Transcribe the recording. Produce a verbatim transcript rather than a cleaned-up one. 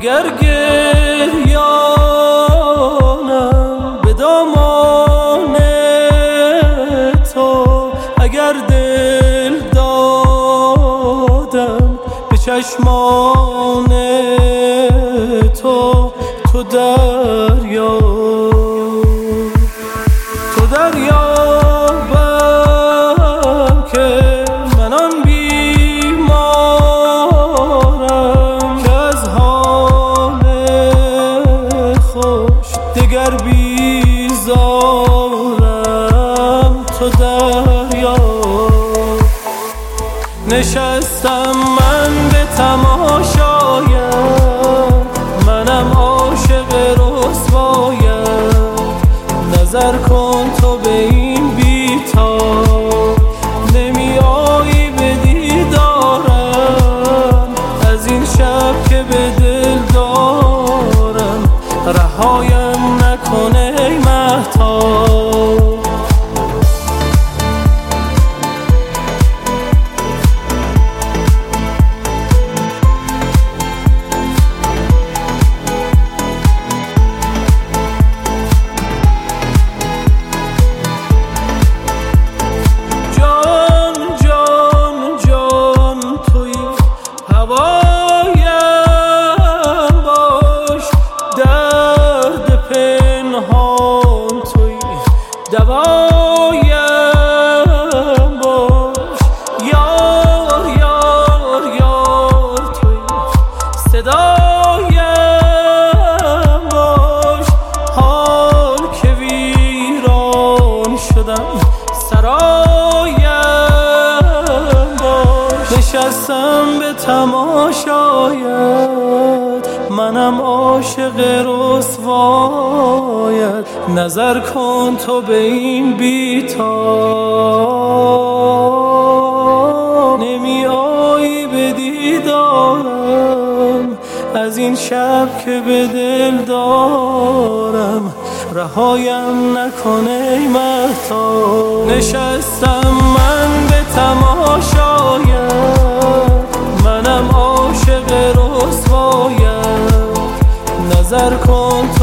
اگر گریانم به دامان تو، اگر دل دادم به چشمان تو، تو دریا تو دریابم که من آن بیمارم که از حال خوش دگر بیزارم. تو دریا نشستم من به تماشایت، منم عاشق رسوایت. نظر کن تو به این بی‌تاب، نمی آیی به دیدارم. از این شب که به دل دارم، رهایم نکنه ای مهتاب. دوایم باش یار یار یار توی، صدایم باش حال که ویران شدم، سرایم باش. نشستم به تماشایت، منم عاشق رسوایت. نظر کن تو به این بی‌تاب، نمی آیی به دیدارم. از این شب که به دل دارم، رهایم نکنه ای مهتاب. نشستم من به تماشایت، منم عاشق رسوایت. نظر کن